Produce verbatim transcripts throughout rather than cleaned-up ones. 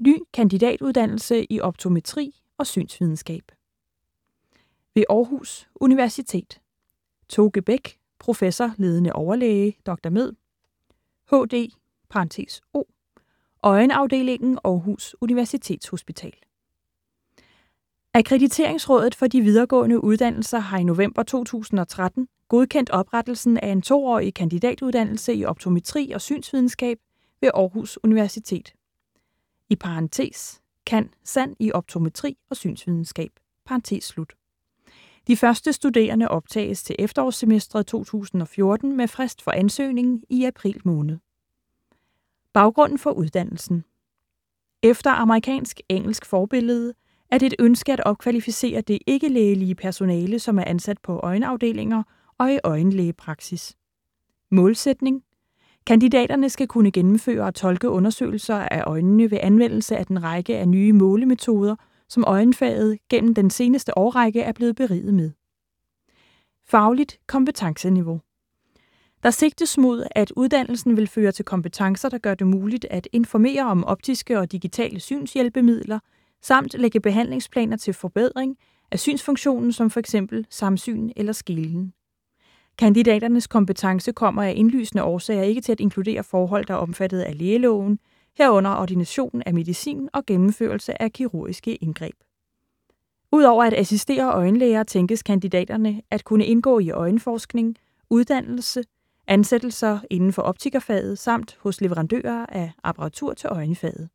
Ny kandidatuddannelse i optometri og synsvidenskab. Ved Aarhus Universitet. Toke Bech, professor, ledende overlæge, doktor med, H D parentes O, Øjenafdelingen, Aarhus Universitetshospital. Akkrediteringsrådet for de videregående uddannelser har i november to tusind og tretten godkendt oprettelsen af en toårig kandidatuddannelse i optometri og synsvidenskab ved Aarhus Universitet. I parentes Cand.Sand i optometri og synsvidenskab. Parentes slut. De første studerende optages til efterårssemestret to tusind og fjorten med frist for ansøgning i april måned. Baggrunden for uddannelsen. Efter amerikansk-engelsk forbillede er det et ønske at opkvalificere det ikke-lægelige personale, som er ansat på øjenafdelinger og i øjenlægepraksis. Målsætning. Kandidaterne skal kunne gennemføre og tolke undersøgelser af øjnene ved anvendelse af den række af nye målemetoder, som øjenfaget gennem den seneste årrække er blevet beriget med. Fagligt kompetenceniveau. Der sigtes mod, at uddannelsen vil føre til kompetencer, der gør det muligt at informere om optiske og digitale synshjælpemidler, samt lægge behandlingsplaner til forbedring af synsfunktionen som f.eks. samsyn eller skelen. Kandidaternes kompetence kommer af indlysende årsager ikke til at inkludere forhold, der er omfattet af lægeloven, herunder ordination af medicin og gennemførelse af kirurgiske indgreb. Udover at assistere øjenlæger tænkes kandidaterne at kunne indgå i øjenforskning, uddannelse, ansættelser inden for optikerfaget samt hos leverandører af apparatur til øjenfaget.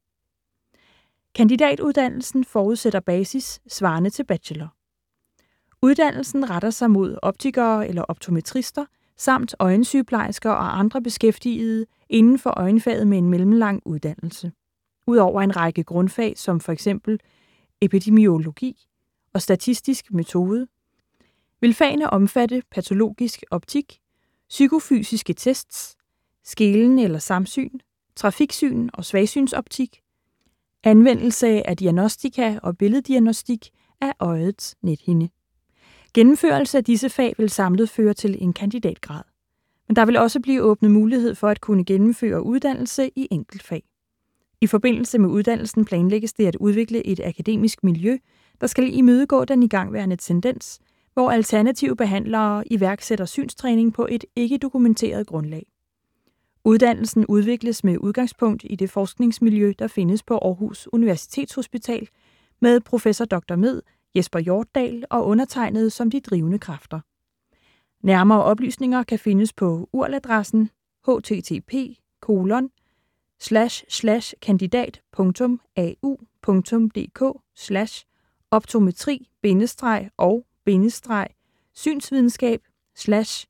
Kandidatuddannelsen forudsætter basis svarende til bachelor. Uddannelsen retter sig mod optikere eller optometrister samt øjensygeplejersker og andre beskæftigede inden for øjenfaget med en mellemlang uddannelse. Udover en række grundfag som for eksempel epidemiologi og statistisk metode, vil fagene omfatte patologisk optik, psykofysiske tests, skelen eller samsyn, trafiksyn og svagsynsoptik, anvendelse af diagnostika og billeddiagnostik af øjets nethinde. Gennemførelse af disse fag vil samlet føre til en kandidatgrad, men der vil også blive åbnet mulighed for at kunne gennemføre uddannelse i enkeltfag. I forbindelse med uddannelsen planlægges det at udvikle et akademisk miljø, der skal imødegå den igangværende tendens, hvor alternative behandlere iværksætter synstræning på et ikke dokumenteret grundlag. Uddannelsen udvikles med udgangspunkt i det forskningsmiljø, der findes på Aarhus Universitetshospital, med professor doktor med Jesper Hjortdal og undertegnet som de drivende kræfter. Nærmere oplysninger kan findes på U R L-adressen http kolon slash slash kandidat punktum a u punktum d k slash optometri bindestreg og bindestreg synsvidenskab slash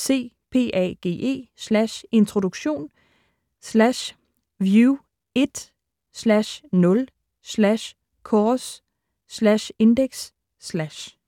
cpage slash introduktion slash view et slash nul slash course slash index slash